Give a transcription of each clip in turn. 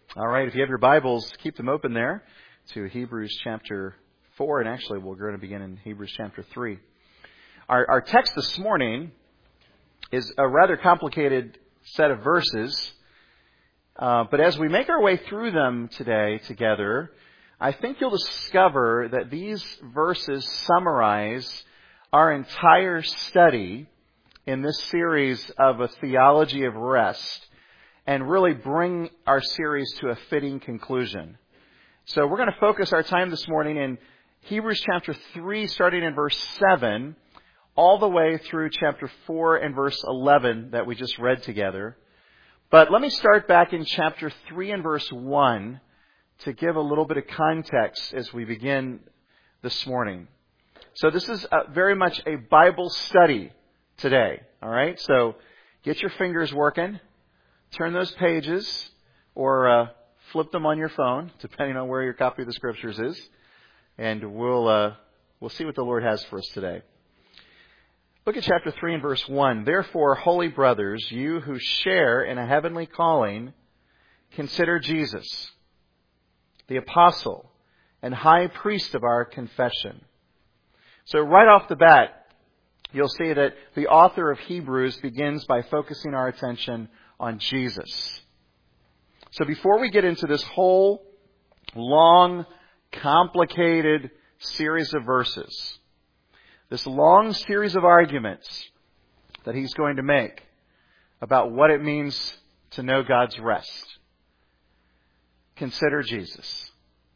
All right, if you have your Bibles, keep them open there to Hebrews chapter 4, and actually we're going to begin in Hebrews chapter 3. Our text this morning is a rather complicated set of verses, but as we make our way through them today together, I think you'll discover that these verses summarize our entire study in this series of a theology of rest, and really bring our series to a fitting conclusion. So we're going to focus our time this morning in Hebrews chapter 3, starting in verse 7, all the way through chapter 4 and verse 11 that we just read together. But let me start back in chapter 3 and verse 1 to give a little bit of context as we begin this morning. So this is very much a Bible study today, all right? So get your fingers working. Turn those pages or flip them on your phone, depending on where your copy of the Scriptures is. And we'll see what the Lord has for us today. Look at chapter 3 and verse 1. Therefore, holy brothers, you who share in a heavenly calling, consider Jesus, the apostle and high priest of our confession. So right off the bat, you'll see that the author of Hebrews begins by focusing our attention on Jesus. So before we get into this whole long, complicated series of verses, this long series of arguments that he's going to make about what it means to know God's rest, consider Jesus.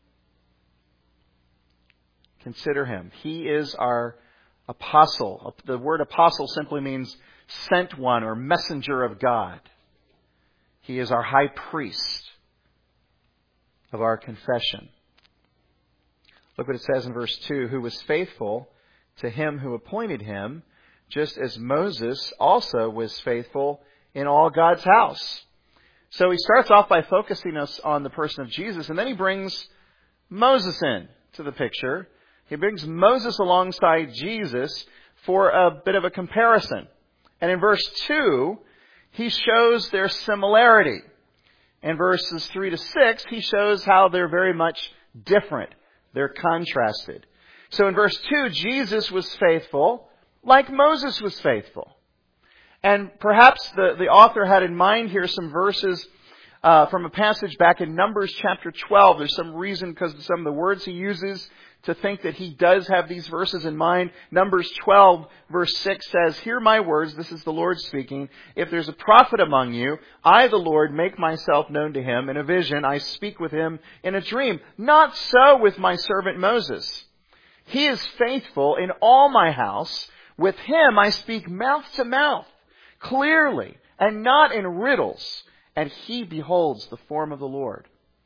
Consider him. He is our apostle. The word apostle simply means sent one or messenger of God. He is our high priest of our confession. Look what it says in verse 2. Who was faithful to him who appointed him, just as Moses also was faithful in all God's house. So he starts off by focusing us on the person of Jesus, and then he brings Moses in to the picture. He brings Moses alongside Jesus for a bit of a comparison. And in verse 2, he shows their similarity. In verses 3 to 6, he shows how they're very much different. They're contrasted. So in verse 2, Jesus was faithful like Moses was faithful. And perhaps the author had in mind here some verses from a passage back in Numbers chapter 12. There's some reason because of some of the words he uses to think that he does have these verses in mind. Numbers 12 verse 6 says, "Hear my words," this is the Lord speaking, "if there's a prophet among you, I, the Lord, make myself known to him in a vision. I speak with him in a dream. Not so with my servant Moses. He is faithful in all my house. With him I speak mouth to mouth, clearly, and not in riddles. And he beholds the form of the Lord."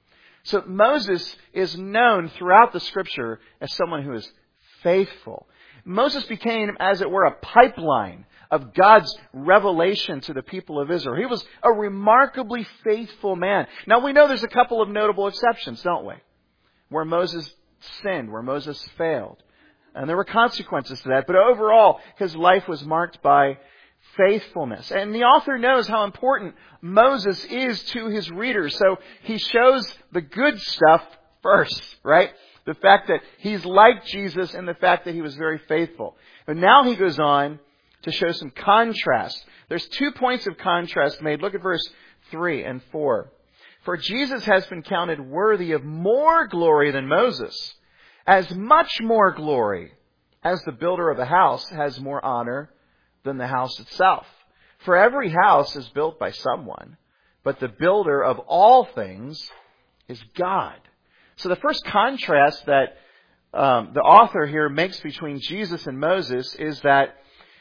So Moses is known throughout the Scripture as someone who is faithful. Moses became, as it were, a pipeline of God's revelation to the people of Israel. He was a remarkably faithful man. Now we know there's a couple of notable exceptions, don't we? Where Moses sinned, where Moses failed. And there were consequences to that. But overall, his life was marked by faithfulness. And the author knows how important Moses is to his readers. So he shows the good stuff first, right? The fact that he's like Jesus and the fact that he was very faithful. But now he goes on to show some contrast. There's 2 points of contrast made. Look at verse 3 and 4. "For Jesus has been counted worthy of more glory than Moses, as much more glory as the builder of a house has more honor than the house itself. For every house is built by someone, but the builder of all things is God." So the first contrast that the author here makes between Jesus and Moses is that,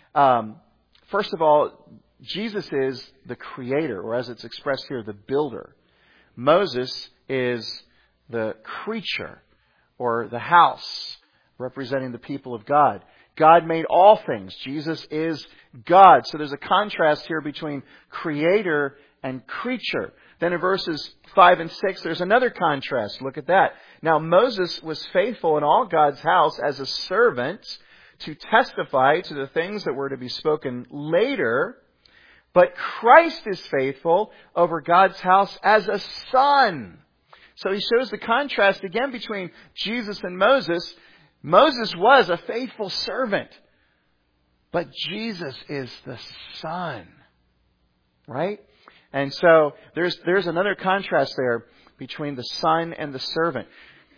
first of all, Jesus is the creator, or as it's expressed here, the builder. Moses is the creature, or the house, representing the people of God. God made all things. Jesus is God. So there's a contrast here between creator and creature. Then in verses 5 and 6, there's another contrast. Look at that. "Now Moses was faithful in all God's house as a servant to testify to the things that were to be spoken later, But Christ is faithful over God's house as a son. So he shows the contrast again between Jesus and Moses. Moses was a faithful servant, but Jesus is the son. Right? And so there's another contrast there between the son and the servant.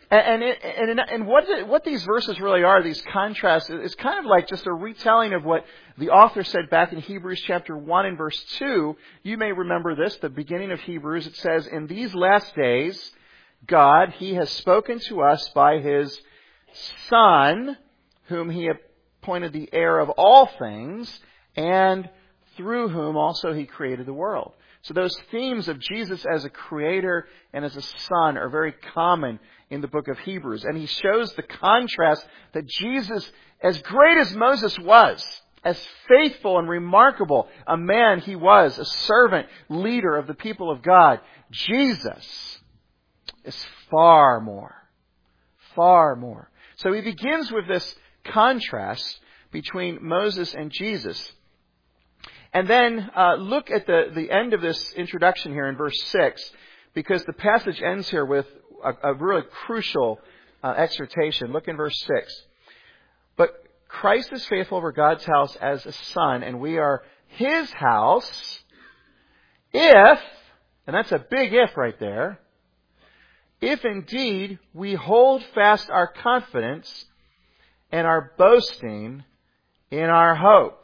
And what these verses really are, these contrasts, is kind of like just a retelling of what the author said back in Hebrews chapter 1 and verse 2. You may remember this, the beginning of Hebrews. It says, "In these last days, God, He has spoken to us by His Son, whom He appointed the heir of all things, and through whom also He created the world." So those themes of Jesus as a creator and as a son are very common in the book of Hebrews. And he shows the contrast that Jesus, as great as Moses was, as faithful and remarkable a man he was, a servant, leader of the people of God, Jesus is far more. Far more. So he begins with this contrast between Moses and Jesus. And then look at the end of this introduction here in verse 6, because the passage ends here with a really crucial exhortation. Look in verse 6. "But Christ is faithful over God's house as a son, and we are His house, if," and that's a big if right there, "if indeed we hold fast our confidence and our boasting in our hope."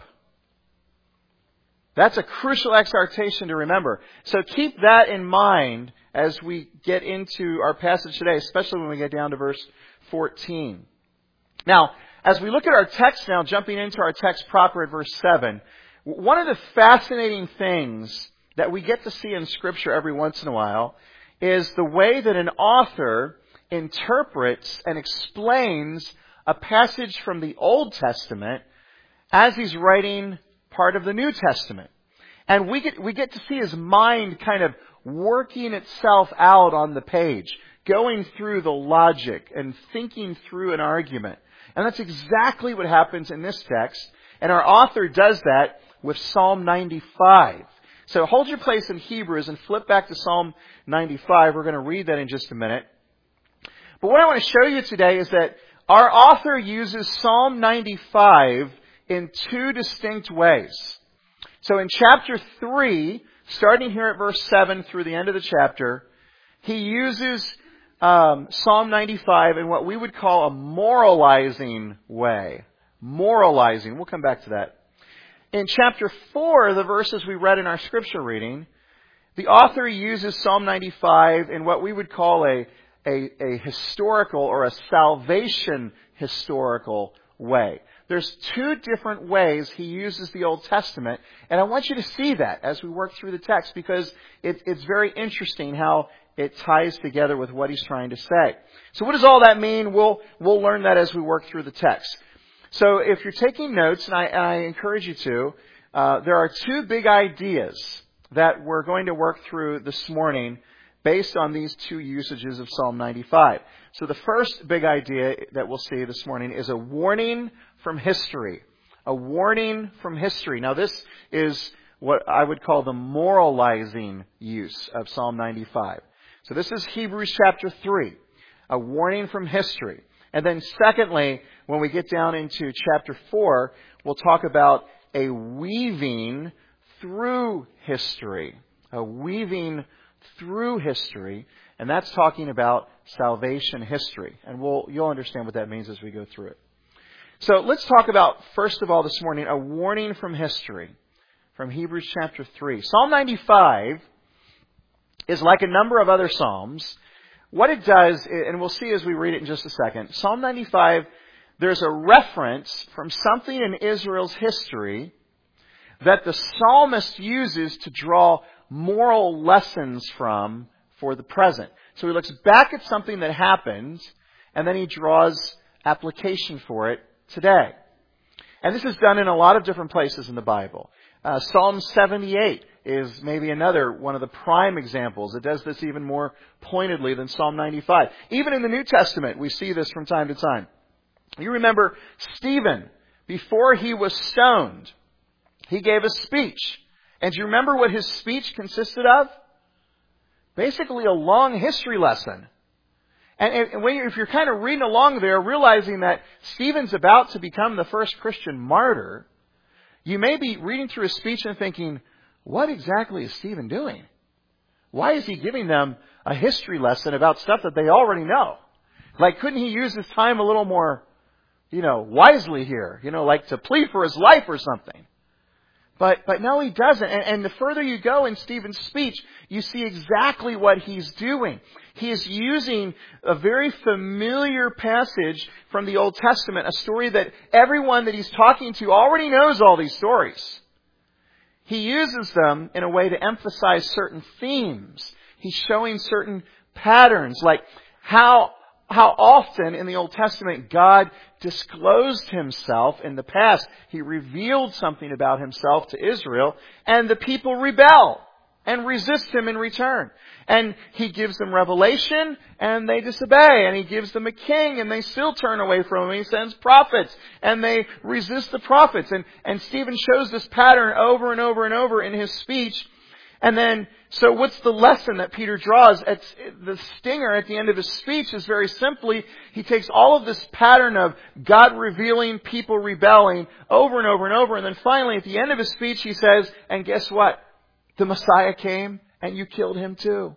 That's a crucial exhortation to remember. So keep that in mind as we get into our passage today, especially when we get down to verse 14. Now, as we look at our text now, jumping into our text proper at verse 7, one of the fascinating things that we get to see in Scripture every once in a while is the way that an author interprets and explains a passage from the Old Testament as he's writing part of the New Testament. And we get to see his mind kind of working itself out on the page, going through the logic and thinking through an argument. And that's exactly what happens in this text. And our author does that with Psalm 95. So hold your place in Hebrews and flip back to Psalm 95. We're going to read that in just a minute. But what I want to show you today is that our author uses Psalm 95 in two distinct ways. So in chapter 3, starting here at verse 7 through the end of the chapter, he uses Psalm 95 in what we would call a moralizing way. Moralizing. We'll come back to that. In chapter 4, the verses we read in our scripture reading, the author uses Psalm 95 in what we would call a historical or a salvation historical way. There's two different ways he uses the Old Testament, and I want you to see that as we work through the text, because it's very interesting how it ties together with what he's trying to say. So what does all that mean? We'll learn that as we work through the text. So if you're taking notes, and I encourage you to, there are two big ideas that we're going to work through this morning based on these two usages of Psalm 95. So the first big idea that we'll see this morning is a warning from history. A warning from history. Now this is what I would call the moralizing use of Psalm 95. So this is Hebrews chapter 3. A warning from history. And then secondly, when we get down into chapter 4, we'll talk about a weaving through history. A weaving through history. And that's talking about salvation history. And you'll understand what that means as we go through it. So let's talk about, first of all this morning, a warning from history. From Hebrews chapter 3. Psalm 95 is like a number of other Psalms. What it does, and we'll see as we read it in just a second, Psalm 95, there's a reference from something in Israel's history that the psalmist uses to draw moral lessons from for the present. So he looks back at something that happened, and then he draws application for it today. And this is done in a lot of different places in the Bible. Psalm 78 is maybe another one of the prime examples. It does this even more pointedly than Psalm 95. Even in the New Testament, we see this from time to time. You remember Stephen, before he was stoned, he gave a speech. And do you remember what his speech consisted of? Basically a long history lesson. And if you're kind of reading along there, realizing that Stephen's about to become the first Christian martyr, you may be reading through his speech and thinking, what exactly is Stephen doing? Why is he giving them a history lesson about stuff that they already know? Like, couldn't he use his time a little more, wisely here? Like to plead for his life or something. But no, he doesn't. And the further you go in Stephen's speech, you see exactly what he's doing. He is using a very familiar passage from the Old Testament, a story that everyone that he's talking to already knows all these stories. He uses them in a way to emphasize certain themes. He's showing certain patterns, like how often in the Old Testament God disclosed himself in the past. He revealed something about himself to Israel, and the people rebel and resist him in return. And he gives them revelation, and they disobey. And he gives them a king, and they still turn away from him. He sends prophets, and they resist the prophets. And Stephen shows this pattern over and over and over in his speech. And then, so what's the lesson that Peter draws? The stinger at the end of his speech is very simply, he takes all of this pattern of God revealing, people rebelling, over and over and over. And then finally, at the end of his speech, he says, and guess what? The Messiah came, and you killed him too.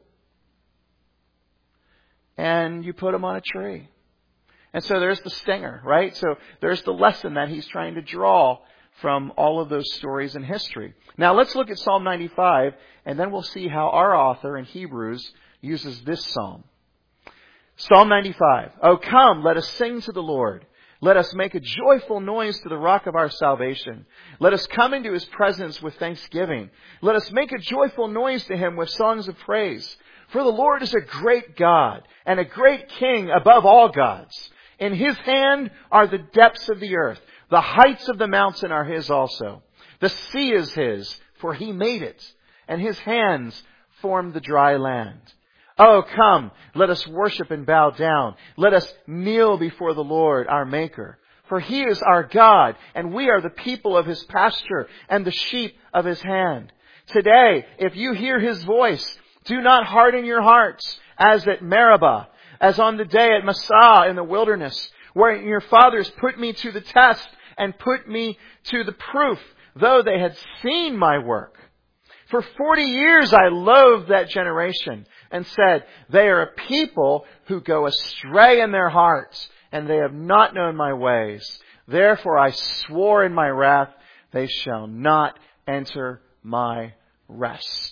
And you put him on a tree. And so there's the stinger, right? So there's the lesson that he's trying to draw from all of those stories in history. Now let's look at Psalm 95, and then we'll see how our author in Hebrews uses this psalm. Psalm 95. Oh, come, let us sing to the Lord. Let us make a joyful noise to the rock of our salvation. Let us come into his presence with thanksgiving. Let us make a joyful noise to him with songs of praise. For the Lord is a great God and a great King above all gods. In his hand are the depths of the earth. The heights of the mountain are his also. The sea is his, for he made it, and his hands formed the dry land. Oh, come, let us worship and bow down. Let us kneel before the Lord, our Maker. For he is our God, and we are the people of his pasture and the sheep of his hand. Today, if you hear his voice, do not harden your hearts, as at Meribah, as on the day at Massah in the wilderness, where your fathers put me to the test and put me to the proof, though they had seen my work. For 40 years I loathed that generation and said, they are a people who go astray in their hearts, and they have not known my ways. Therefore I swore in my wrath, they shall not enter my rest.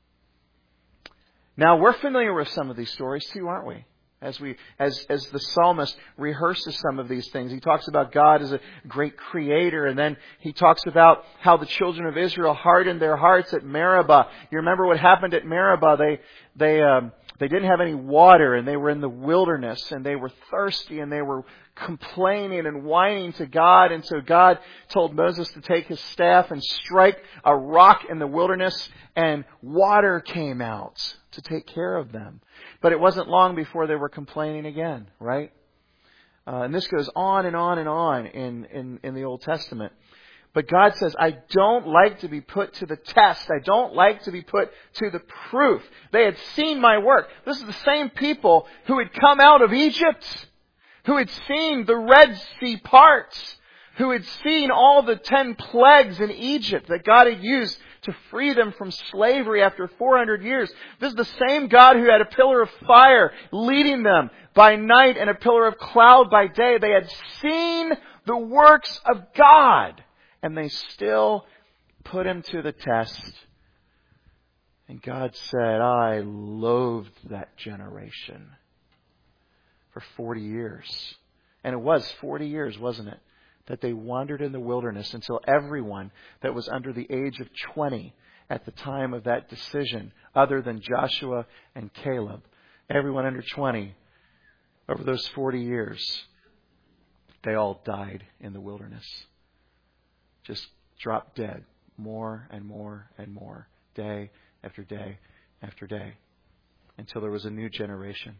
Now we're familiar with some of these stories too, aren't we? As the psalmist rehearses some of these things. He talks about God as a great creator, and then he talks about how the children of Israel hardened their hearts at Meribah. You remember what happened at Meribah? They didn't have any water, and they were in the wilderness, and they were thirsty, and they were complaining and whining to God. And so God told Moses to take his staff and strike a rock in the wilderness, and water came out to take care of them. But it wasn't long before they were complaining again, right? And this goes on and on and on in the Old Testament. But God says, I don't like to be put to the test. I don't like to be put to the proof. They had seen my work. This is the same people who had come out of Egypt, who had seen the Red Sea parts, who had seen all the 10 plagues in Egypt that God had used to free them from slavery after 400 years. This is the same God who had a pillar of fire leading them by night and a pillar of cloud by day. They had seen the works of God, and they still put him to the test. And God said, I loathed that generation for 40 years. And it was 40 years, wasn't it? That they wandered in the wilderness until everyone that was under the age of 20 at the time of that decision, other than Joshua and Caleb, everyone under 20, over those 40 years, they all died in the wilderness. Just dropped dead more and more and more, day after day after day, until there was a new generation.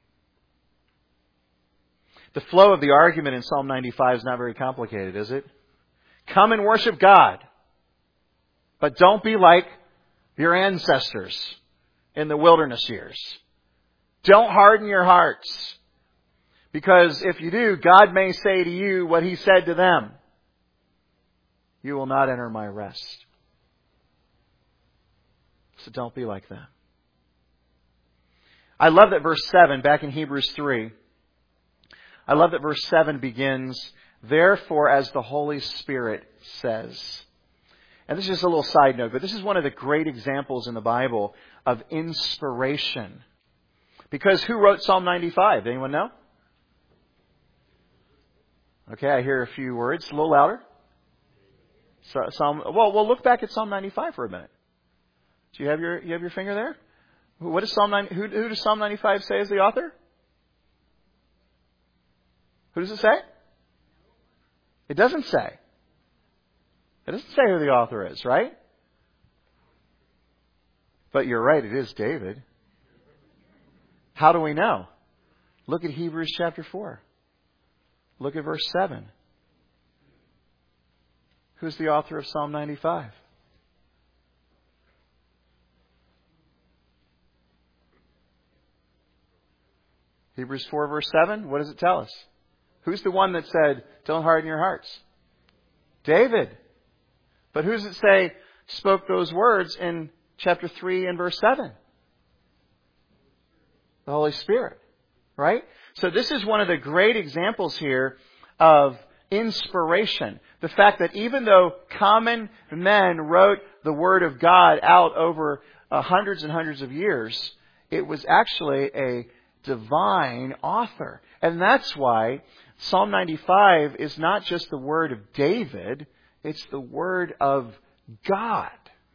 The flow of the argument in Psalm 95 is not very complicated, is it? Come and worship God. But don't be like your ancestors in the wilderness years. Don't harden your hearts. Because if you do, God may say to you what He said to them. You will not enter my rest. So don't be like that. I love that verse 7, back in Hebrews 3, I love that verse 7 begins, therefore as the Holy Spirit says. And this is just a little side note, but this is one of the great examples in the Bible of inspiration. Because who wrote Psalm 95? Anyone know? Okay, I hear a few words. A little louder. We'll look back at Psalm 95 for a minute. Do you have your finger there? What is who does Psalm 95 say is the author? Who does it say? It doesn't say. It doesn't say who the author is, right? But you're right, it is David. How do we know? Look at Hebrews chapter 4. Look at verse 7. Who's the author of Psalm 95? Hebrews 4 verse 7, what does it tell us? Who's the one that said, don't harden your hearts? David. But who does it say spoke those words in chapter 3 and verse 7? The Holy Spirit. Right? So this is one of the great examples here of inspiration. The fact that even though common men wrote the Word of God out over hundreds and hundreds of years, it was actually a divine author. And that's why Psalm 95 is not just the word of David, it's the word of God.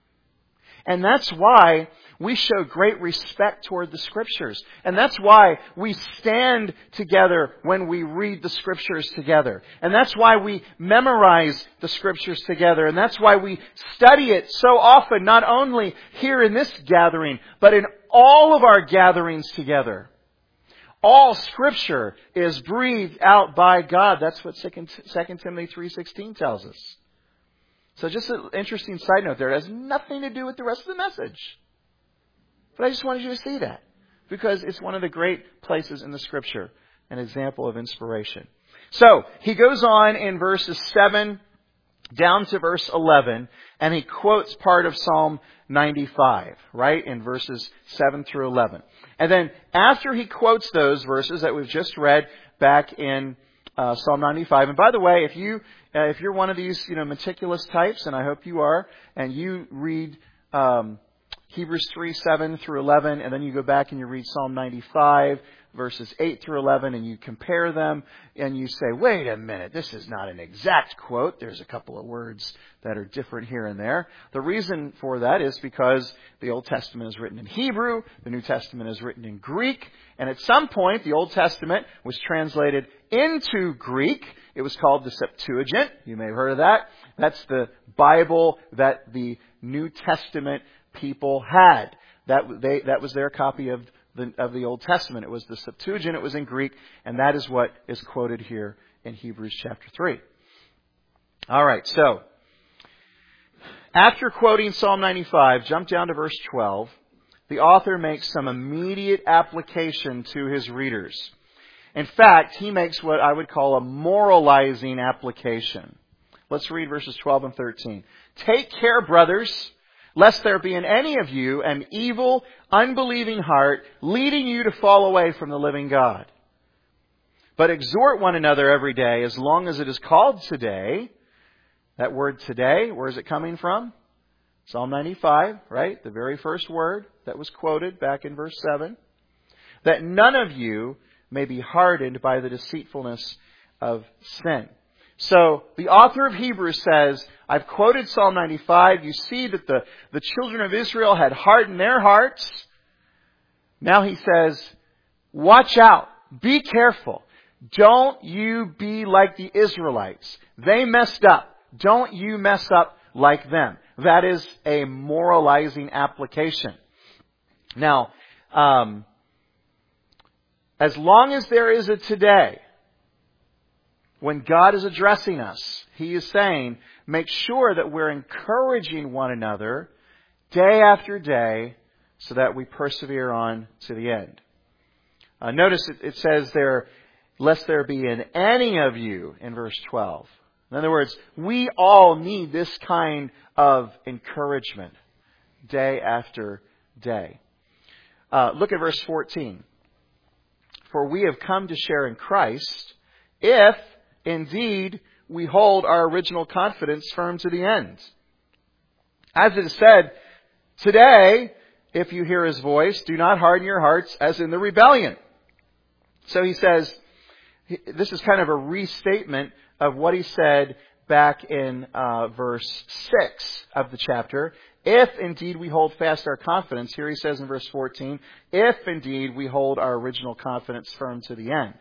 And that's why we show great respect toward the Scriptures. And that's why we stand together when we read the Scriptures together. And that's why we memorize the Scriptures together. And that's why we study it so often, not only here in this gathering, but in all of our gatherings together. All Scripture is breathed out by God. That's what 2 Timothy 3:16 tells us. So just an interesting side note there. It has nothing to do with the rest of the message. But I just wanted you to see that. Because it's one of the great places in the Scripture. An example of inspiration. So, he goes on in verses 7 down to verse 11. And he quotes part of Psalm 95. Right? In verses 7 through 11. And then after he quotes those verses that we've just read back in Psalm 95. And by the way, if you're one of these, meticulous types, and I hope you are, and you read Hebrews 3, 7 through 11, and then you go back and you read Psalm 95, verses 8 through 11, and you compare them, and you say, wait a minute, this is not an exact quote. There's a couple of words that are different here and there. The reason for that is because the Old Testament is written in Hebrew, the New Testament is written in Greek, and at some point the Old Testament was translated into Greek. It was called the Septuagint. You may have heard of that. That's the Bible that the New Testament people had. That was their copy of the Old Testament. It was the Septuagint. It was in Greek, and that is what is quoted here in Hebrews chapter 3. All right, so after quoting Psalm 95, jump down to verse 12. The author makes some immediate application to his readers. In fact, he makes what I would call a moralizing application. Let's read verses 12 and 13. Take care, brothers, lest there be in any of you an evil, unbelieving heart, leading you to fall away from the living God. But exhort one another every day, as long as it is called today. That word today, where is it coming from? Psalm 95, right? The very first word that was quoted back in verse 7. That none of you may be hardened by the deceitfulness of sin. So, the author of Hebrews says, I've quoted Psalm 95. You see that the children of Israel had hardened their hearts. Now he says, watch out. Be careful. Don't you be like the Israelites. They messed up. Don't you mess up like them. That is a moralizing application. Now, as long as there is a today, when God is addressing us, He is saying, make sure that we're encouraging one another day after day so that we persevere on to the end. Notice it says there, lest there be in any of you in verse 12. In other words, we all need this kind of encouragement day after day. Look at verse 14. For we have come to share in Christ if indeed we hold our original confidence firm to the end. As it is said, today, if you hear His voice, do not harden your hearts as in the rebellion. So he says, this is kind of a restatement of what he said back in verse 6 of the chapter. If indeed we hold fast our confidence, here he says in verse 14, if indeed we hold our original confidence firm to the end.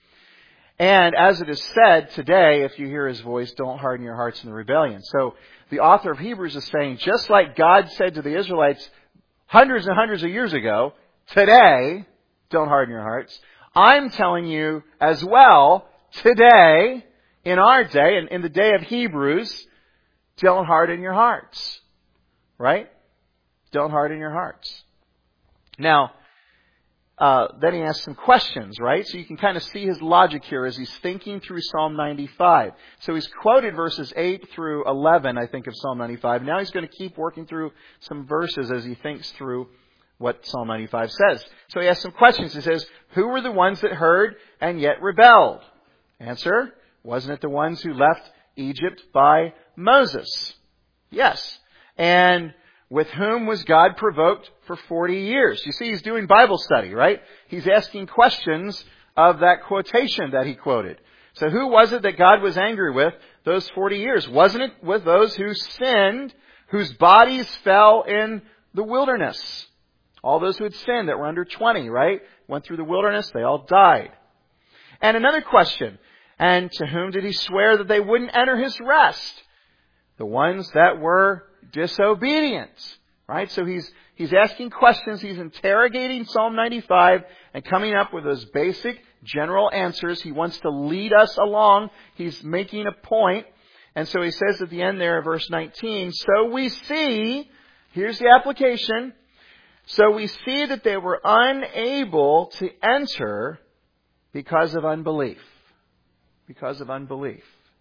And as it is said, today, if you hear His voice, don't harden your hearts in the rebellion. So the author of Hebrews is saying, just like God said to the Israelites hundreds and hundreds of years ago, today, don't harden your hearts. I'm telling you as well, today, in our day, and in the day of Hebrews, don't harden your hearts. Right? Don't harden your hearts. Now, then he asks some questions, right? So you can kind of see his logic here as he's thinking through Psalm 95. So he's quoted verses 8 through 11, I think, of Psalm 95. Now he's going to keep working through some verses as he thinks through what Psalm 95 says. So he asks some questions. He says, who were the ones that heard and yet rebelled? Answer, wasn't it the ones who left Egypt by Moses? Yes. And with whom was God provoked for 40 years? You see, he's doing Bible study, right? He's asking questions of that quotation that he quoted. So who was it that God was angry with those 40 years? Wasn't it with those who sinned, whose bodies fell in the wilderness? All those who had sinned that were under 20, right? Went through the wilderness, they all died. And another question, and to whom did he swear that they wouldn't enter his rest? The ones that were disobedient, right? So he's asking questions, he's interrogating Psalm 95 and coming up with those basic general answers. He wants to lead us along. He's making a point. And so he says at the end there, verse 19, so we see, here's the application, so we see that they were unable to enter because of unbelief. Because of unbelief.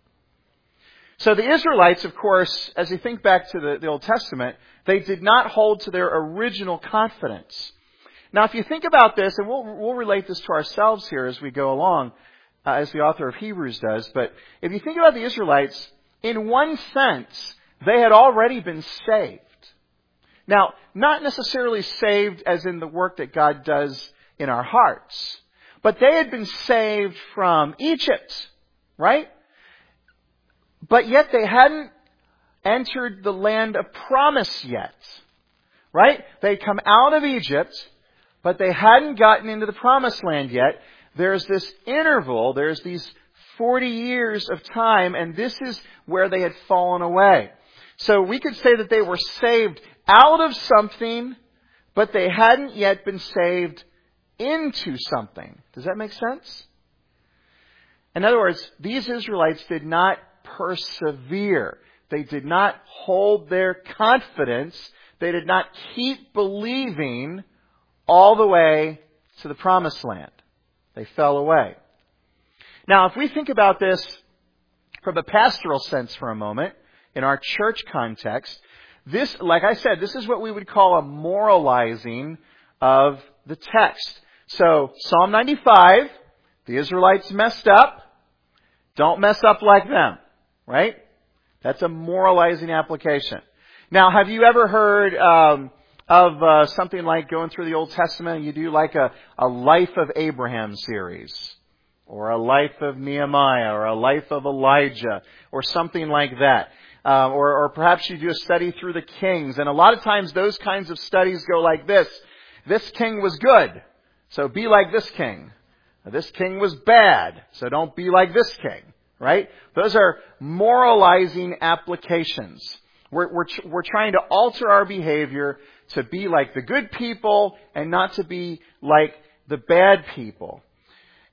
So the Israelites, of course, as you think back to the Old Testament, they did not hold to their original confidence. Now, if you think about this, and we'll relate this to ourselves here as we go along, as the author of Hebrews does, but if you think about the Israelites, in one sense, they had already been saved. Now, not necessarily saved as in the work that God does in our hearts, but they had been saved from Egypt, right? But yet they hadn't entered the land of promise yet. Right? They'd come out of Egypt, but they hadn't gotten into the promised land yet. There's this interval, there's these 40 years of time, and this is where they had fallen away. So we could say that they were saved out of something, but they hadn't yet been saved into something. Does that make sense? In other words, these Israelites did not persevere. They did not hold their confidence. They did not keep believing all the way to the promised land. They fell away. Now, if we think about this from a pastoral sense for a moment, in our church context, this, like I said, this is what we would call a moralizing of the text. So, Psalm 95, the Israelites messed up. Don't mess up like them. Right? That's a moralizing application. Now, have you ever heard of something like going through the Old Testament and you do like a Life of Abraham series? Or a Life of Nehemiah? Or a Life of Elijah? Or something like that. Or perhaps you do a study through the kings. And a lot of times those kinds of studies go like this. This king was good, so be like this king. This king was bad, so don't be like this king. Right? Those are moralizing applications. We're trying to alter our behavior to be like the good people and not to be like the bad people.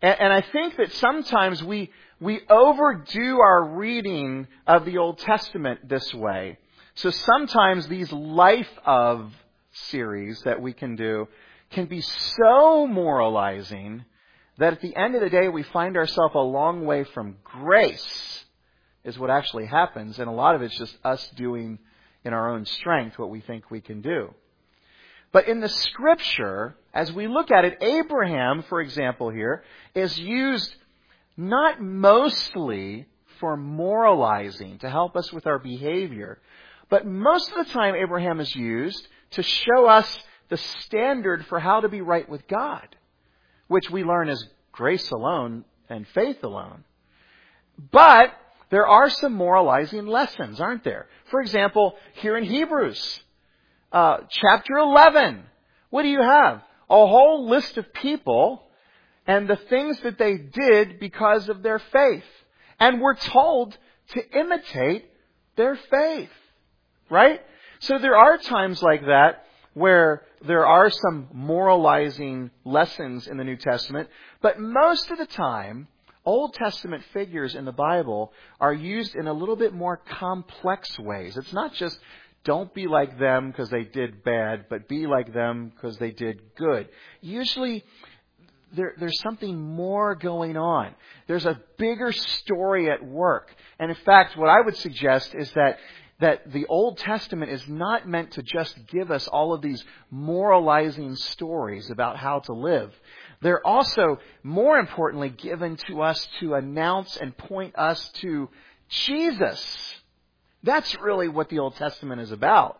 And I think that sometimes we overdo our reading of the Old Testament this way. So sometimes these life of series that we can do can be so moralizing that at the end of the day we find ourselves a long way from grace is what actually happens. And a lot of it's just us doing in our own strength what we think we can do. But in the Scripture, as we look at it, Abraham, for example here, is used not mostly for moralizing, to help us with our behavior, but most of the time Abraham is used to show us the standard for how to be right with God, which we learn is grace alone and faith alone. But there are some moralizing lessons, aren't there? For example, here in Hebrews, chapter 11, what do you have? A whole list of people and the things that they did because of their faith. And we're told to imitate their faith. Right? So there are times like that where there are some moralizing lessons in the New Testament, but most of the time, Old Testament figures in the Bible are used in a little bit more complex ways. It's not just don't be like them because they did bad, but be like them because they did good. Usually, there's something more going on. There's a bigger story at work. And in fact, what I would suggest is that the Old Testament is not meant to just give us all of these moralizing stories about how to live. They're also, more importantly, given to us to announce and point us to Jesus. That's really what the Old Testament is about.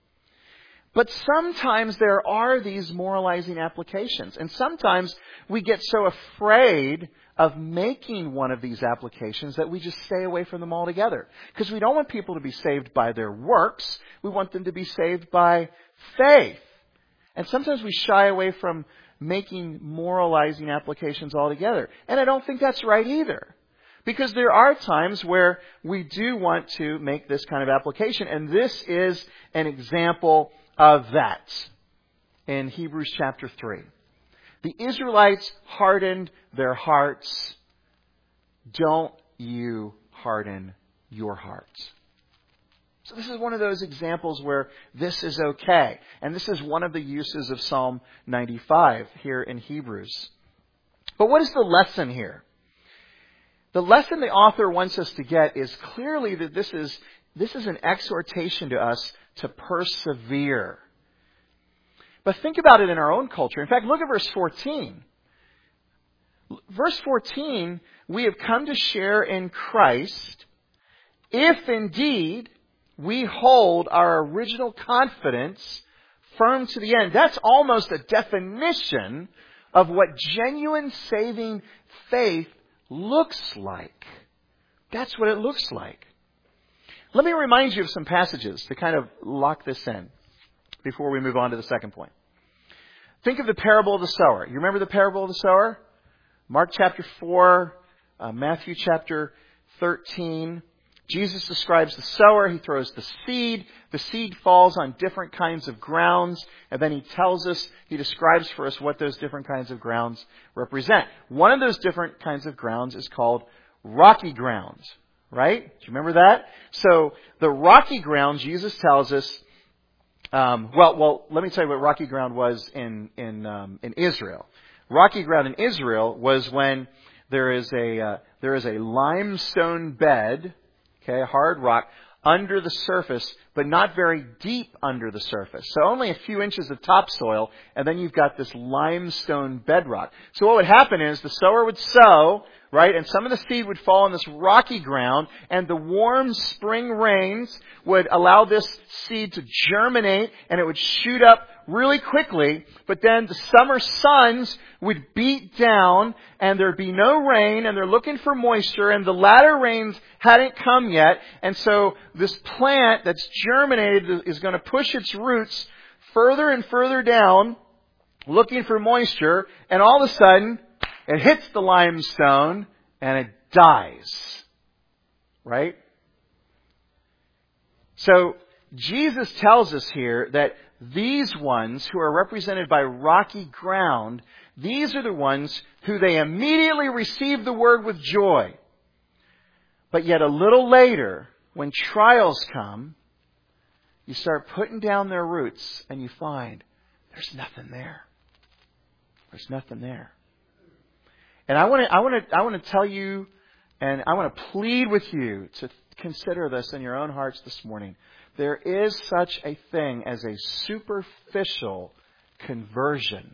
But sometimes there are these moralizing applications. And sometimes we get so afraid of making one of these applications that we just stay away from them altogether. Because we don't want people to be saved by their works. We want them to be saved by faith. And sometimes we shy away from making moralizing applications altogether. And I don't think that's right either. Because there are times where we do want to make this kind of application. And this is an example of that in Hebrews chapter 3. The Israelites hardened their hearts. Don't you harden your hearts. So this is one of those examples where this is okay. And this is one of the uses of Psalm 95 here in Hebrews. But what is the lesson here? The lesson the author wants us to get is clearly that this is an exhortation to us to persevere. But think about it in our own culture. In fact, look at verse 14. Verse 14, we have come to share in Christ if indeed we hold our original confidence firm to the end. That's almost a definition of what genuine saving faith looks like. That's what it looks like. Let me remind you of some passages to kind of lock this in before we move on to the second point. Think of the parable of the sower. You remember the parable of the sower? Mark chapter 4, Matthew chapter 13. Jesus describes the sower. He throws the seed. The seed falls on different kinds of grounds. And then he describes for us what those different kinds of grounds represent. One of those different kinds of grounds is called rocky ground. Right? Do you remember that? So the rocky ground, Jesus tells us, well, let me tell you what rocky ground was in Israel. Rocky ground in Israel was when there is a limestone bed, okay, hard rock, under the surface, but not very deep under the surface. So only a few inches of topsoil, and then you've got this limestone bedrock. So what would happen is the sower would sow, right, and some of the seed would fall on this rocky ground, and the warm spring rains would allow this seed to germinate, and it would shoot up really quickly, but then the summer suns would beat down, and there'd be no rain, and they're looking for moisture, and the latter rains hadn't come yet, and so this plant that's germinated is going to push its roots further and further down, looking for moisture, and all of a sudden, it hits the limestone, and it dies. Right? So, Jesus tells us here that these ones who are represented by rocky ground, These are the ones who they immediately receive the word with joy. But yet a little later, when trials come, you start putting down their roots and you find there's nothing there. There's nothing there. And I want to tell you, and I want to plead with you to consider this in your own hearts this morning. There is such a thing as a superficial conversion.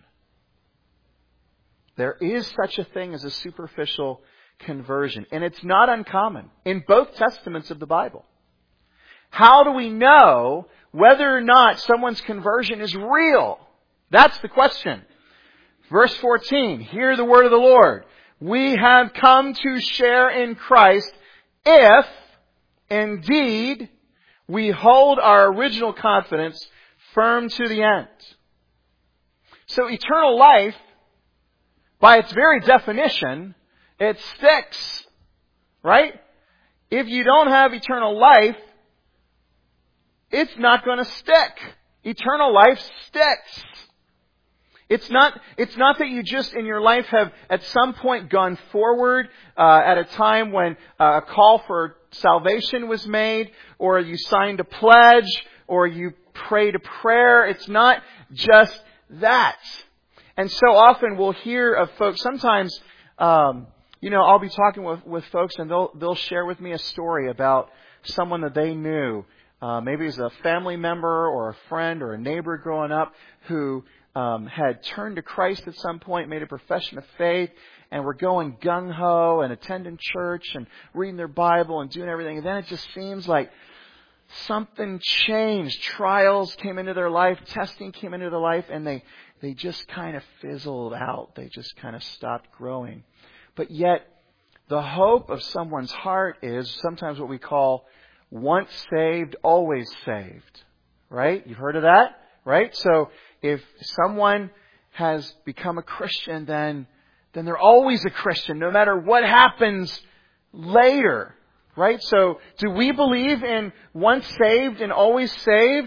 There is such a thing as a superficial conversion. And it's not uncommon in both testaments of the Bible. How do we know whether or not someone's conversion is real? That's the question. Verse 14, hear the word of the Lord. We have come to share in Christ if, indeed, we hold our original confidence firm to the end. So eternal life, by its very definition, it sticks. Right? If you don't have eternal life, it's not going to stick. Eternal life sticks. It's not that you just in your life have at some point gone forward at a time when a call for salvation was made, or you signed a pledge, or you prayed a prayer. It's not just that. And so often we'll hear of folks, sometimes, I'll be talking with folks and they'll share with me a story about someone that they knew. Maybe as a family member or a friend or a neighbor growing up who had turned to Christ at some point, made a profession of faith, and were going gung-ho and attending church and reading their Bible and doing everything. And then it just seems like something changed. Trials came into their life, testing came into their life, and they just kind of fizzled out. They just kind of stopped growing. But yet, the hope of someone's heart is sometimes what we call once saved, always saved. Right? You've heard of that? Right? So, if someone has become a Christian, then they're always a Christian, no matter what happens later. Right? So, do we believe in once saved and always saved?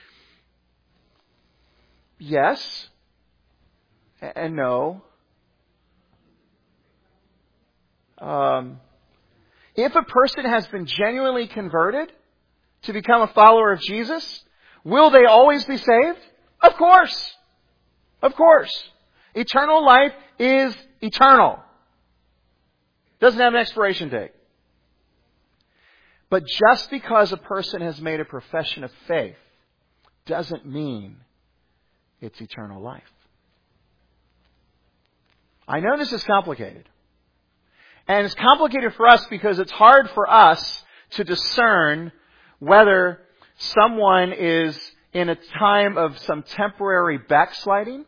Yes. And no. If a person has been genuinely converted to become a follower of Jesus, will they always be saved? Of course. Of course. Eternal life is eternal. Doesn't have an expiration date. But just because a person has made a profession of faith doesn't mean it's eternal life. I know this is complicated. And it's complicated for us because it's hard for us to discern whether someone is in a time of some temporary backsliding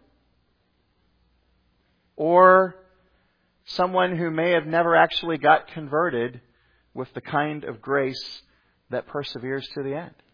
or someone who may have never actually got converted with the kind of grace that perseveres to the end.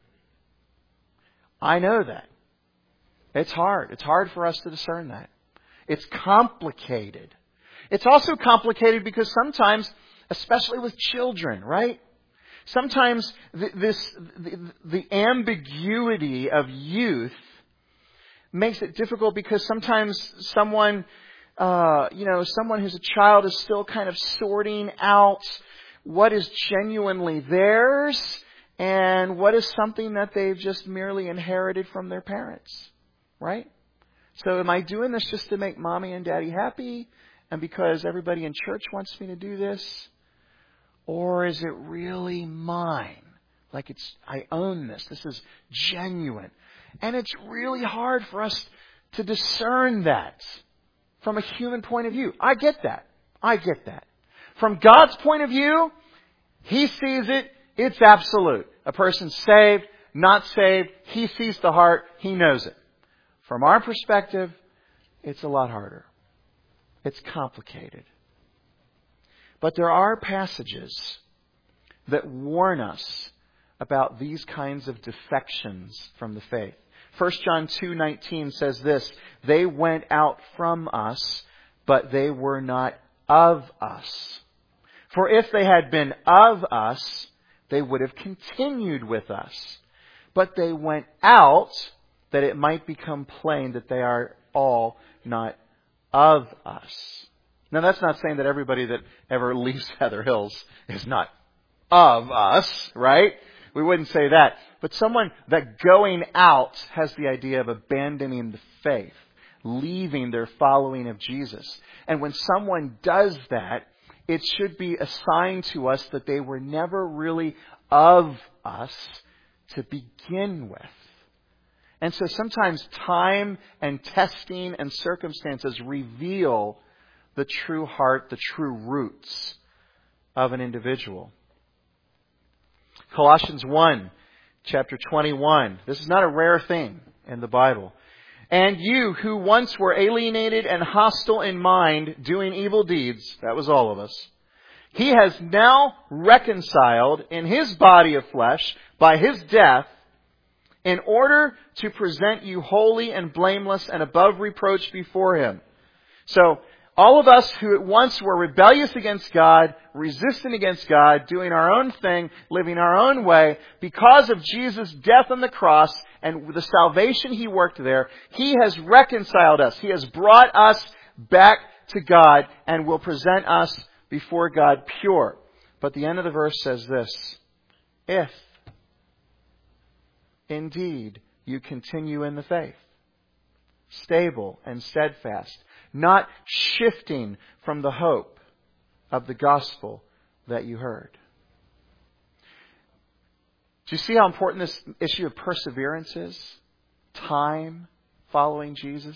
I know that. It's hard. It's hard for us to discern that. It's complicated. It's also complicated because sometimes, especially with children, right? Sometimes the ambiguity of youth makes it difficult because sometimes someone who's a child is still kind of sorting out what is genuinely theirs and what is something that they've just merely inherited from their parents, right? So am I doing this just to make mommy and daddy happy and because everybody in church wants me to do this? Or is it really mine? Like I own this. This is genuine. And it's really hard for us to discern that from a human point of view. I get that. From God's point of view, He sees it. It's absolute. A person's saved, not saved. He sees the heart. He knows it. From our perspective, it's a lot harder. It's complicated. But there are passages that warn us about these kinds of defections from the faith. 1 John 2:19 says this, "They went out from us, but they were not of us. For if they had been of us, they would have continued with us. But they went out that it might become plain that they are all not of us. Now, that's not saying that everybody that ever leaves Heather Hills is not of us, right? We wouldn't say that. But someone that going out has the idea of abandoning the faith, leaving their following of Jesus. And when someone does that, it should be a sign to us that they were never really of us to begin with. And so sometimes time and testing and circumstances reveal the true heart, the true roots of an individual. Colossians 1, chapter 21. This is not a rare thing in the Bible. And you who once were alienated and hostile in mind, doing evil deeds, that was all of us, He has now reconciled in His body of flesh by His death, in order to present you holy and blameless and above reproach before Him. So, all of us who at once were rebellious against God, resistant against God, doing our own thing, living our own way, because of Jesus' death on the cross and the salvation He worked there, He has reconciled us. He has brought us back to God and will present us before God pure. But the end of the verse says this: if indeed you continue in the faith, stable and steadfast, not shifting from the hope of the gospel that you heard. Do you see how important this issue of perseverance is? Time following Jesus.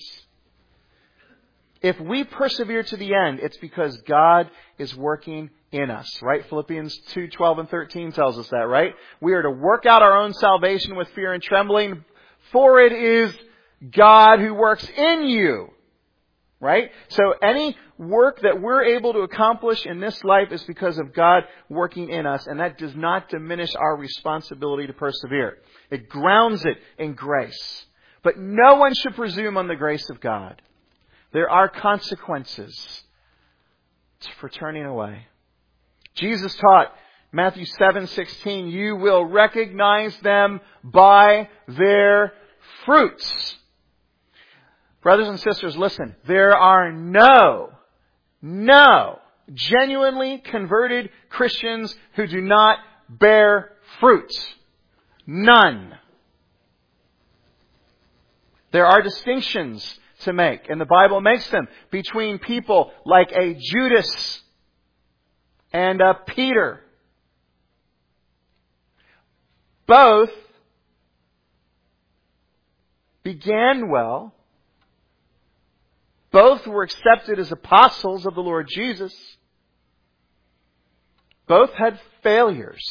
If we persevere to the end, it's because God is working in us, right? Philippians 2:12 and 13 tells us that, right? We are to work out our own salvation with fear and trembling, for it is God who works in you. Right? So any work that we're able to accomplish in this life is because of God working in us, and that does not diminish our responsibility to persevere. It grounds it in grace. But no one should presume on the grace of God. There are consequences for turning away. Jesus taught, Matthew 7:16, you will recognize them by their fruits. Brothers and sisters, listen. There are no genuinely converted Christians who do not bear fruit. None. There are distinctions to make, and the Bible makes them, between people like a Judas and a Peter. Both began well. Both were accepted as apostles of the Lord Jesus. Both had failures.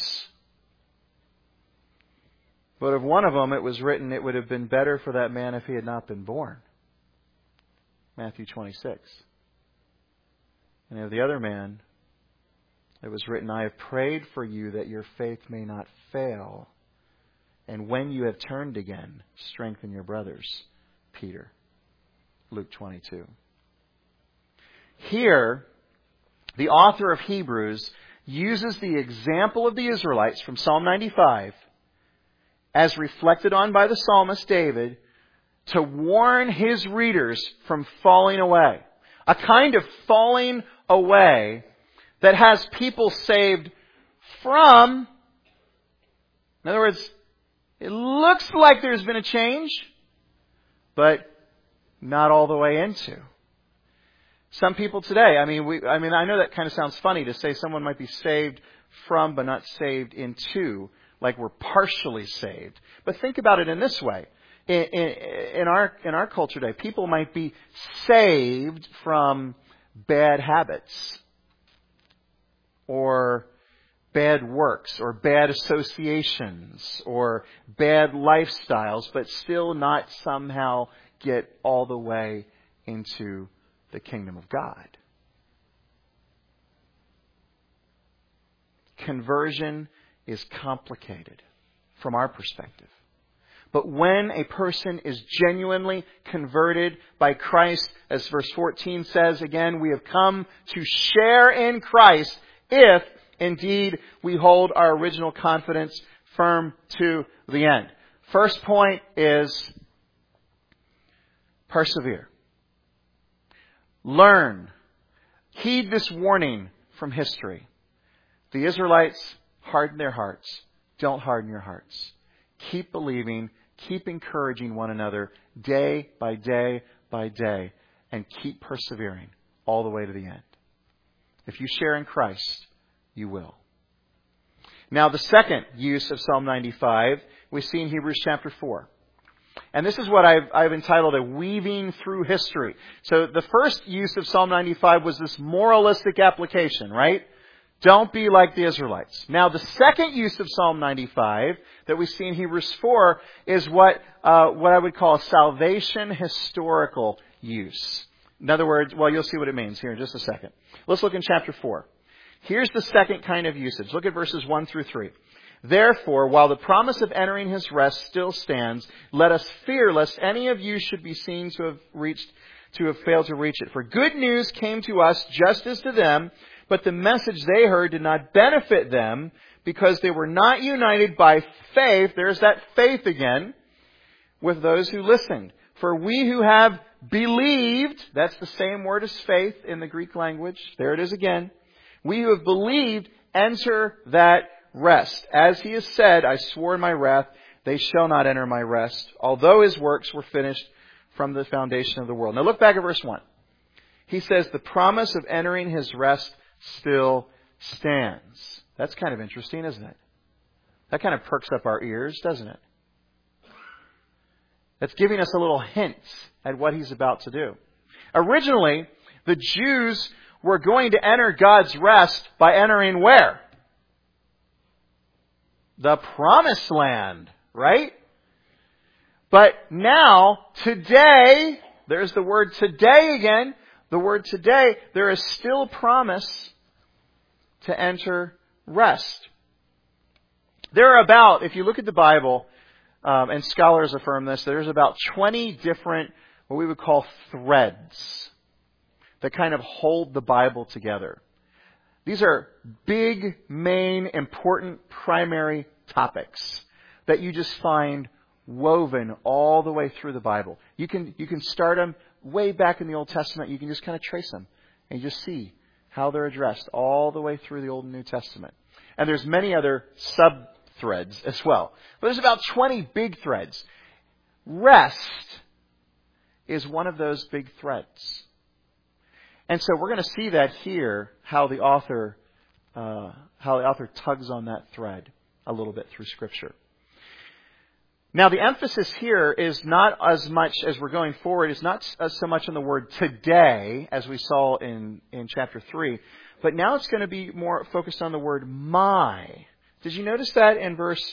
But of one of them it was written, it would have been better for that man if he had not been born. Matthew 26. And of the other man, it was written, I have prayed for you that your faith may not fail. And when you have turned again, strengthen your brothers. Peter. Luke 22. Here, the author of Hebrews uses the example of the Israelites from Psalm 95, as reflected on by the psalmist David, to warn his readers from falling away. A kind of falling away that has people saved from, in other words, it looks like there's been a change, but not all the way into. Some people today, I know that kind of sounds funny to say someone might be saved from but not saved into, like we're partially saved. But think about it in this way. In our culture today, people might be saved from bad habits or bad works or bad associations or bad lifestyles, but still not somehow get all the way into the kingdom of God. Conversion is complicated from our perspective. But when a person is genuinely converted by Christ, as verse 14 says, again, we have come to share in Christ if indeed we hold our original confidence firm to the end. First point is persevere. Learn. Heed this warning from history. The Israelites hardened their hearts. Don't harden your hearts. Keep believing. Keep encouraging one another day by day by day. And keep persevering all the way to the end. If you share in Christ, you will. Now, the second use of Psalm 95 we see in Hebrews chapter 4. And this is what I've entitled a weaving through history. So the first use of Psalm 95 was this moralistic application, right? Don't be like the Israelites. Now, the second use of Psalm 95 that we see in Hebrews 4 is what I would call a salvation historical use. In other words, well, you'll see what it means here in just a second. Let's look in chapter 4. Here's the second kind of usage. Look at verses 1 through 3. Therefore, while the promise of entering his rest still stands, let us fear lest any of you should be seen to have failed to reach it. For good news came to us just as to them, but the message they heard did not benefit them because they were not united by faith. There's that faith again with those who listened. For we who have believed, that's the same word as faith in the Greek language. There it is again. We who have believed enter that rest. As he has said, I swore in my wrath, they shall not enter my rest, although his works were finished from the foundation of the world. Now look back at verse 1. He says, the promise of entering his rest still stands. That's kind of interesting, isn't it? That kind of perks up our ears, doesn't it? That's giving us a little hint at what he's about to do. Originally, the Jews were going to enter God's rest by entering where? The promised land, right? But now, today, there's the word today again. The word today, there is still promise to enter rest. There are about, if you look at the Bible, and scholars affirm this, there's about 20 different, what we would call threads that kind of hold the Bible together. These are big, main, important, primary topics that you just find woven all the way through the Bible. You can start them way back in the Old Testament. You can just kind of trace them and you just see how they're addressed all the way through the Old and New Testament. And there's many other sub-threads as well. But there's about 20 big threads. Rest is one of those big threads. And so we're going to see that here, how the author tugs on that thread a little bit through Scripture. Now, the emphasis here is not as much as we're going forward, is not so much on the word today, as we saw in chapter 3, but now it's going to be more focused on the word my. Did you notice that in verse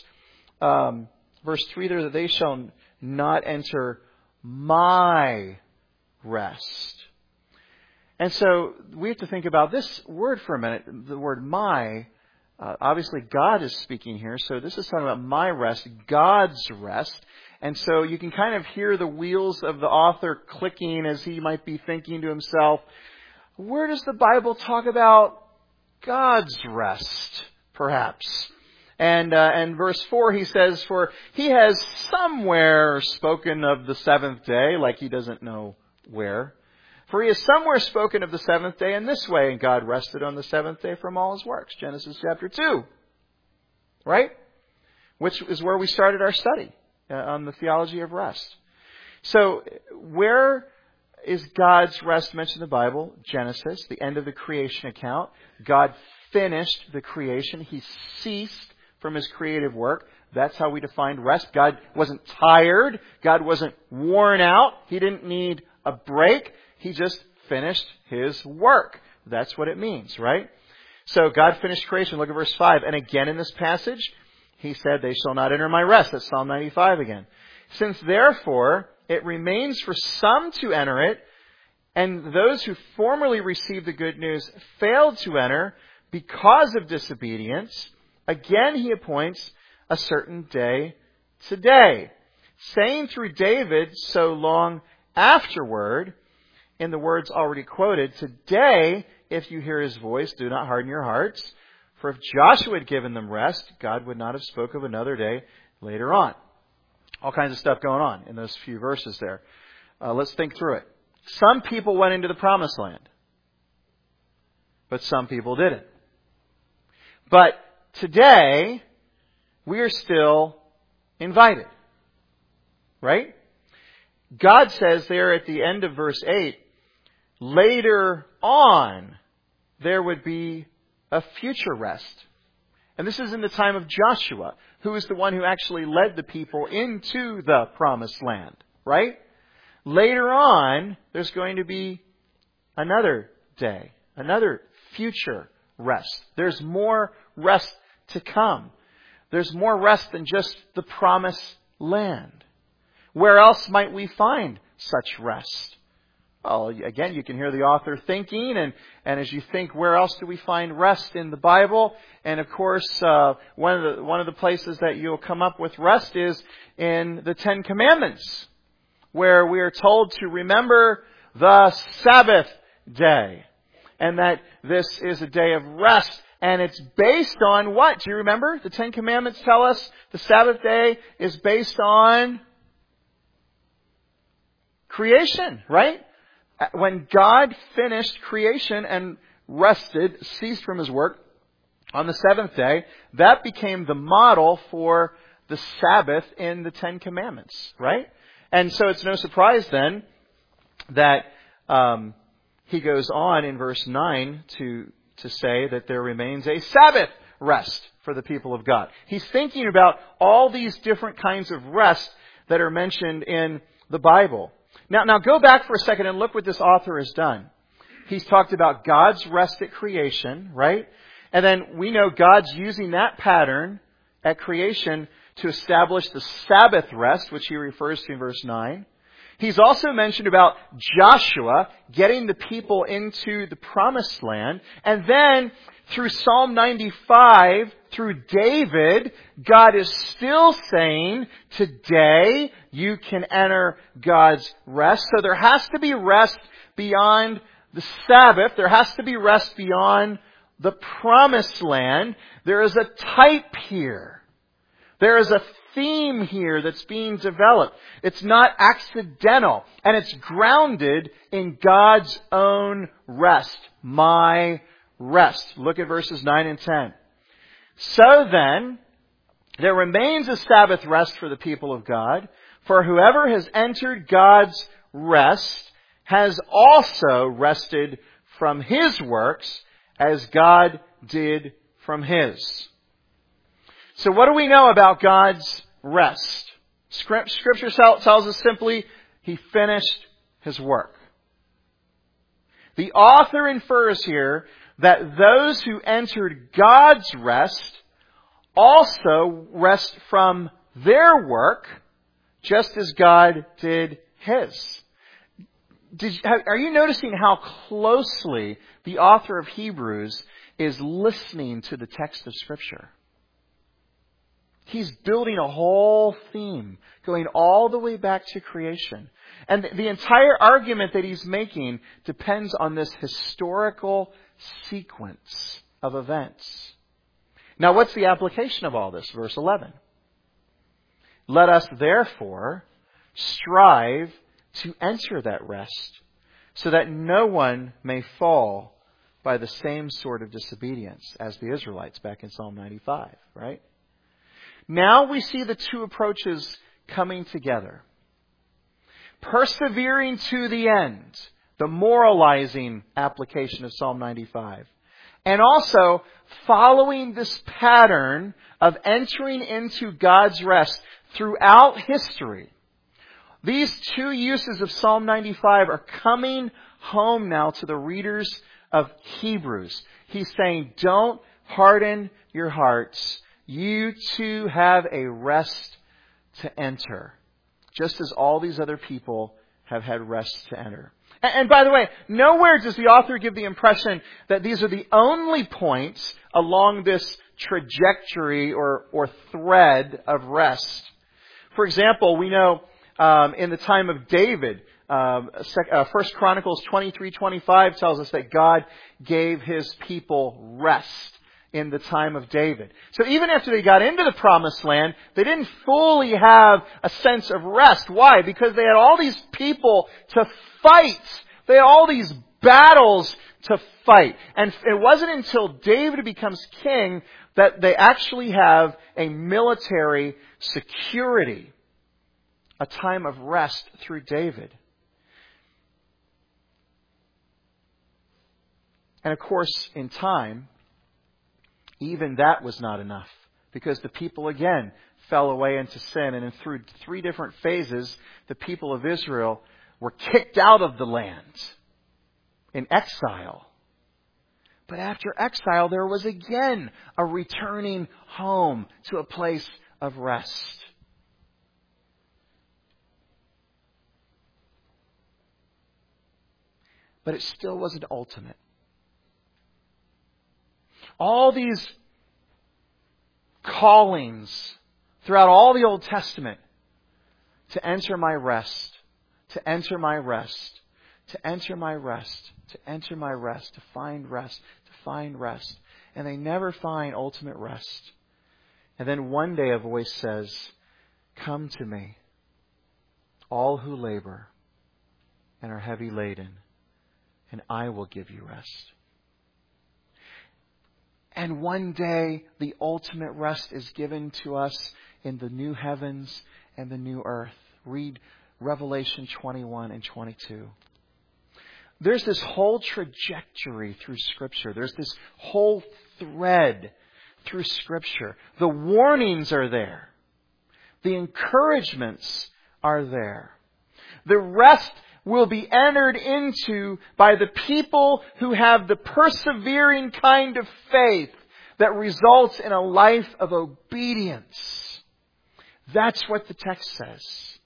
3 there, that they shall not enter my rest? And so we have to think about this word for a minute, the word my. Obviously, God is speaking here, so this is talking about my rest, God's rest. And so you can kind of hear the wheels of the author clicking as he might be thinking to himself, where does the Bible talk about God's rest, perhaps? And verse 4, he says, for he has somewhere spoken of the seventh day, like he doesn't know where. For he has somewhere spoken of the seventh day in this way, and God rested on the seventh day from all his works. Genesis chapter 2. Right? Which is where we started our study on the theology of rest. So, where is God's rest mentioned in the Bible? Genesis, the end of the creation account. God finished the creation. He ceased from his creative work. That's how we defined rest. God wasn't tired. God wasn't worn out. He didn't need a break. He just finished his work. That's what it means, right? So God finished creation. Look at verse 5. And again in this passage, he said, they shall not enter my rest. That's Psalm 95 again. Since therefore it remains for some to enter it, and those who formerly received the good news failed to enter because of disobedience, again he appoints a certain day today, saying through David so long afterward, in the words already quoted, today, if you hear his voice, do not harden your hearts. For if Joshua had given them rest, God would not have spoke of another day later on. All kinds of stuff going on in those few verses there. Let's think through it. Some people went into the promised land, but some people didn't. But today, we are still invited. Right? God says there at the end of verse 8, later on, there would be a future rest. And this is in the time of Joshua, who is the one who actually led the people into the promised land. Right? Later on, there's going to be another day, another future rest. There's more rest to come. There's more rest than just the promised land. Where else might we find such rest? Well, again, you can hear the author thinking, and as you think, where else do we find rest in the Bible? And of course, one of the places that you'll come up with rest is in the Ten Commandments, where we are told to remember the Sabbath day, and that this is a day of rest. And it's based on what? Do you remember? The Ten Commandments tell us the Sabbath day is based on creation, right? When God finished creation and rested, ceased from His work on the seventh day, that became the model for the Sabbath in the Ten Commandments, right? And so it's no surprise then that he goes on in verse 9 to say that there remains a Sabbath rest for the people of God. He's thinking about all these different kinds of rest that are mentioned in the Bible. Now go back for a second and look what this author has done. He's talked about God's rest at creation, right? And then we know God's using that pattern at creation to establish the Sabbath rest, which he refers to in verse 9. He's also mentioned about Joshua getting the people into the promised land. And then through Psalm 95, through David, God is still saying, today you can enter God's rest. So there has to be rest beyond the Sabbath. There has to be rest beyond the promised land. There is a type here. There is a theme here that's being developed. It's not accidental, and it's grounded in God's own rest. My rest. Look at verses 9 and 10. So then, there remains a Sabbath rest for the people of God, for whoever has entered God's rest has also rested from his works as God did from his. So what do we know about God's rest? Scripture tells us simply, He finished His work. The author infers here that those who entered God's rest also rest from their work, just as God did His. Are you noticing how closely the author of Hebrews is listening to the text of Scripture? He's building a whole theme, going all the way back to creation. And the entire argument that he's making depends on this historical sequence of events. Now, what's the application of all this? Verse 11. Let us therefore strive to enter that rest, so that no one may fall by the same sort of disobedience as the Israelites back in Psalm 95, right? Now we see the two approaches coming together. Persevering to the end, the moralizing application of Psalm 95. And also following this pattern of entering into God's rest throughout history. These two uses of Psalm 95 are coming home now to the readers of Hebrews. He's saying, don't harden your hearts. You too have a rest to enter, just as all these other people have had rest to enter. And by the way, nowhere does the author give the impression that these are the only points along this trajectory or thread of rest. For example, we know in the time of David, 1 Chronicles 23:25 tells us that God gave His people rest. in the time of David. So even after they got into the promised land, they didn't fully have a sense of rest. Why? Because they had all these people to fight. They had all these battles to fight. And it wasn't until David becomes king that they actually have a military security, a time of rest through David. And of course, in time, even that was not enough, because the people again fell away into sin, and through 3 different phases, the people of Israel were kicked out of the land in exile. But after exile, there was again a returning home to a place of rest. But it still wasn't ultimate. All these callings throughout all the Old Testament to enter my rest, to enter my rest, to enter my rest, to enter my rest, to find rest, to find rest. And they never find ultimate rest. And then one day a voice says, "Come to me, all who labor and are heavy laden, and I will give you rest." And one day, the ultimate rest is given to us in the new heavens and the new earth. Read Revelation 21 and 22. There's this whole trajectory through Scripture. There's this whole thread through Scripture. The warnings are there. The encouragements are there. The rest will be entered into by the people who have the persevering kind of faith that results in a life of obedience. That's what the text says.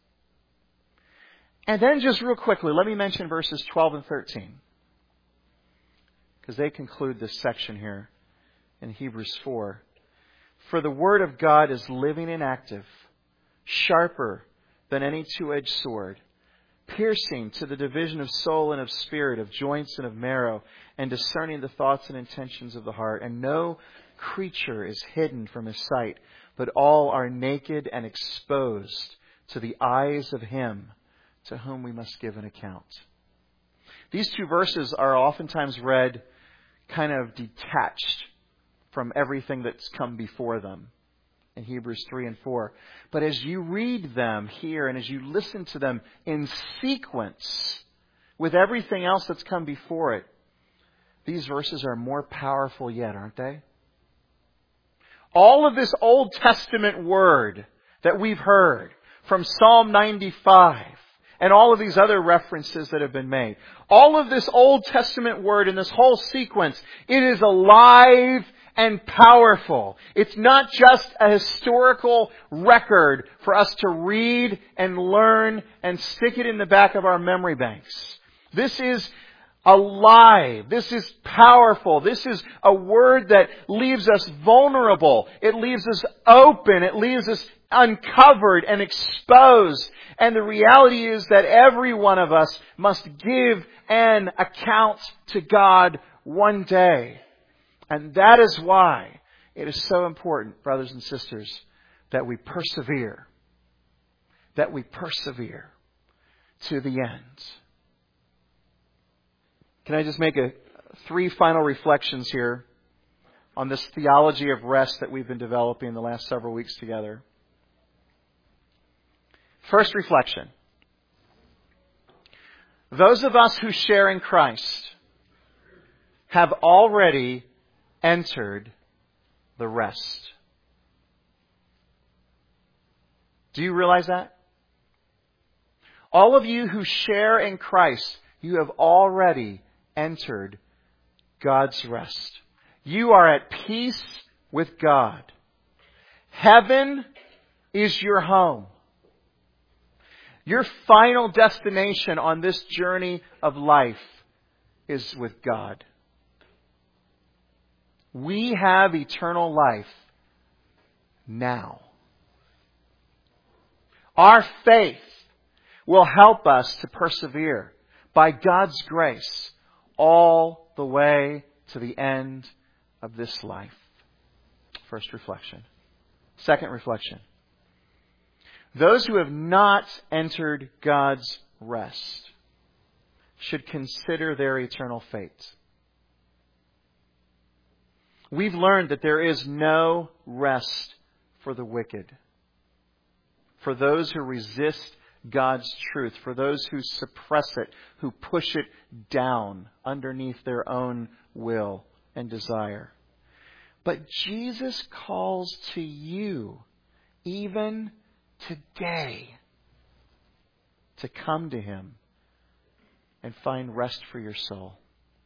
And then just real quickly, let me mention verses 12 and 13. Because they conclude this section here in Hebrews 4. "For the word of God is living and active, sharper than any two-edged sword, piercing to the division of soul and of spirit, of joints and of marrow, and discerning the thoughts and intentions of the heart. And no creature is hidden from His sight, but all are naked and exposed to the eyes of Him to whom we must give an account." These 2 verses are oftentimes read kind of detached from everything that's come before them in Hebrews 3 and 4. But as you read them here and as you listen to them in sequence with everything else that's come before it, these verses are more powerful yet, aren't they? All of this Old Testament word that we've heard from Psalm 95 and all of these other references that have been made, all of this Old Testament word in this whole sequence, it is alive and powerful. It's not just a historical record for us to read and learn and stick it in the back of our memory banks. This is alive. This is powerful. This is a word that leaves us vulnerable. It leaves us open. It leaves us uncovered and exposed. And the reality is that every one of us must give an account to God one day. And that is why it is so important, brothers and sisters, that we persevere. That we persevere to the end. Can I just make 3 final reflections here on this theology of rest that we've been developing in the last several weeks together? First reflection. Those of us who share in Christ have already entered the rest. Do you realize that? All of you who share in Christ, you have already entered God's rest. You are at peace with God. Heaven is your home. Your final destination on this journey of life is with God. We have eternal life now. Our faith will help us to persevere by God's grace all the way to the end of this life. First reflection. Second reflection. Those who have not entered God's rest should consider their eternal fate. We've learned that there is no rest for the wicked, for those who resist God's truth, for those who suppress it, who push it down underneath their own will and desire. But Jesus calls to you, even today, to come to Him and find rest for your soul.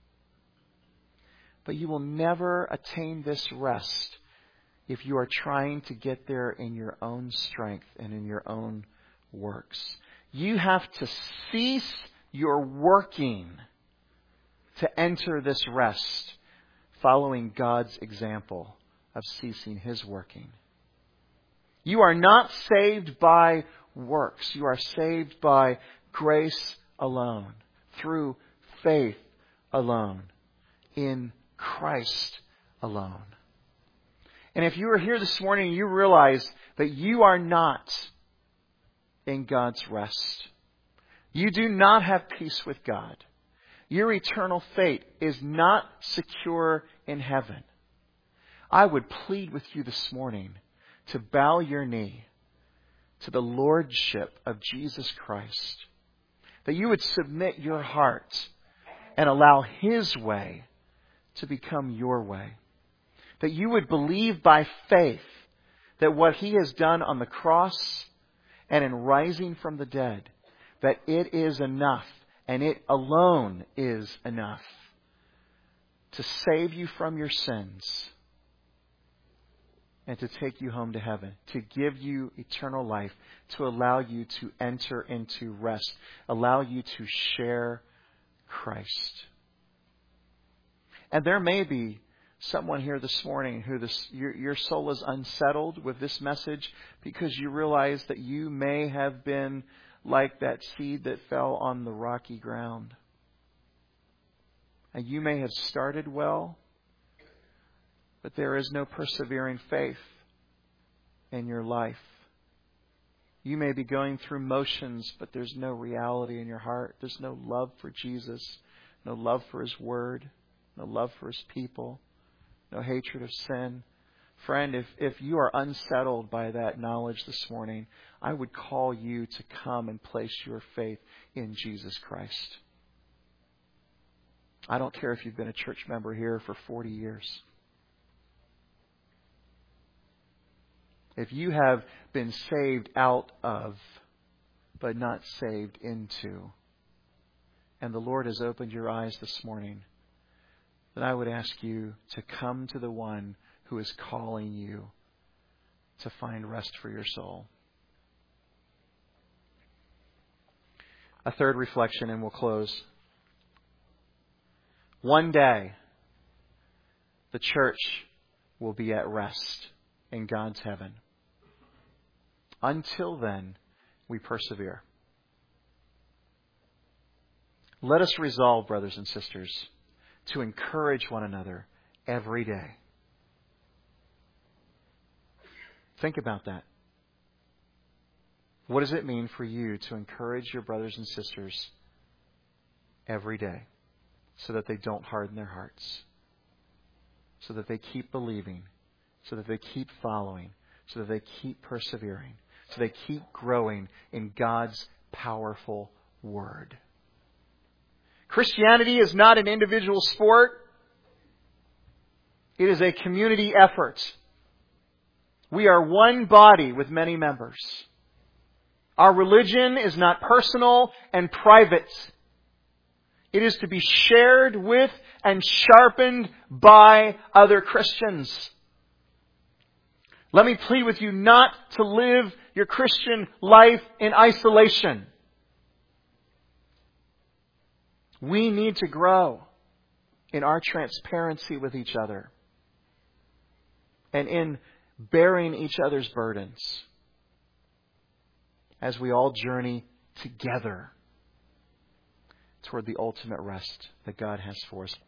But you will never attain this rest if you are trying to get there in your own strength and in your own works. You have to cease your working to enter this rest, following God's example of ceasing His working. You are not saved by works. You are saved by grace alone, through faith alone, in Christ alone. And if you are here this morning and you realize that you are not in God's rest, you do not have peace with God, your eternal fate is not secure in heaven, I would plead with you this morning to bow your knee to the lordship of Jesus Christ, that you would submit your heart and allow His way to become your way. That you would believe by faith that what He has done on the cross and in rising from the dead, that it is enough, and it alone is enough to save you from your sins and to take you home to heaven, to give you eternal life, to allow you to enter into rest, allow you to share Christ. And there may be someone here this morning who your soul is unsettled with this message because you realize that you may have been like that seed that fell on the rocky ground. And you may have started well, but there is no persevering faith in your life. You may be going through motions, but there's no reality in your heart. There's no love for Jesus, no love for His Word, no love for His people, no hatred of sin. Friend, if you are unsettled by that knowledge this morning, I would call you to come and place your faith in Jesus Christ. I don't care if you've been a church member here for 40 years. If you have been saved out of, but not saved into, and the Lord has opened your eyes this morning, then I would ask you to come to the one who is calling you to find rest for your soul. A third reflection, and we'll close. One day, the church will be at rest in God's heaven. Until then, we persevere. Let us resolve, brothers and sisters, to encourage one another every day. Think about that. What does it mean for you to encourage your brothers and sisters every day so that they don't harden their hearts, so that they keep believing, so that they keep following, so that they keep persevering, so they keep growing in God's powerful Word? Christianity is not an individual sport. It is a community effort. We are one body with many members. Our religion is not personal and private. It is to be shared with and sharpened by other Christians. Let me plead with you not to live your Christian life in isolation. We need to grow in our transparency with each other and in bearing each other's burdens as we all journey together toward the ultimate rest that God has for us.